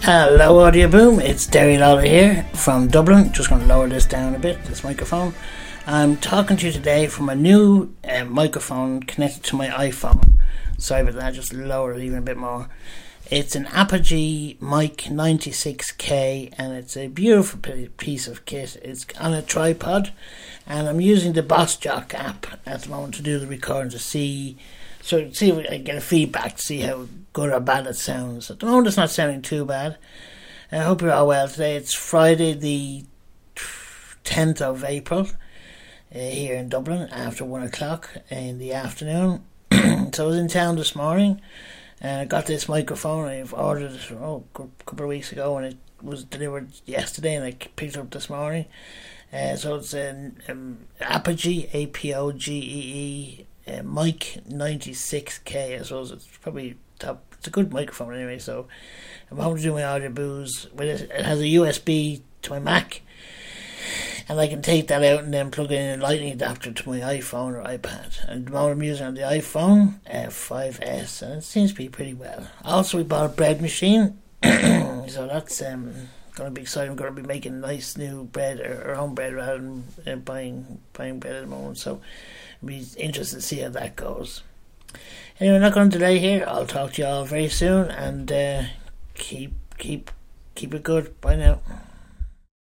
Hello Audio Boom, it's Derry Lawler here from Dublin. Just going to lower this down a bit, this microphone. I'm talking to you today from a new microphone connected to my iPhone. Sorry about that, just lower it even a bit more. It's an Apogee Mic 96K and it's a beautiful piece of kit. It's on a tripod and I'm using the BossJock app at the moment to do the recording to see if I can get a feedback to see how good or bad it sounds. At the moment it's not sounding too bad. I hope you're all well today. It's Friday the 10th of April here in Dublin after 1 o'clock in the afternoon. So I was in town this morning and I got this microphone. I've ordered it a couple of weeks ago and it was delivered yesterday and I picked it up this morning. So it's an Apogee, APOGEE Mic 96K. I suppose it's probably top. It's a good microphone anyway. So I'm hoping to do my audio booze with it. It has a USB to my Mac. And I can take that out and then plug in a lightning adapter to my iPhone or iPad. And the moment I'm using on the iPhone 5S, and it seems to be pretty well. Also, we bought a bread machine, so that's going to be exciting. We're going to be making nice new bread, or our own bread, rather than buying bread at the moment. So I'll be interested to see how that goes. Anyway, I'm not going to delay here. I'll talk to you all very soon, and keep it good. Bye now.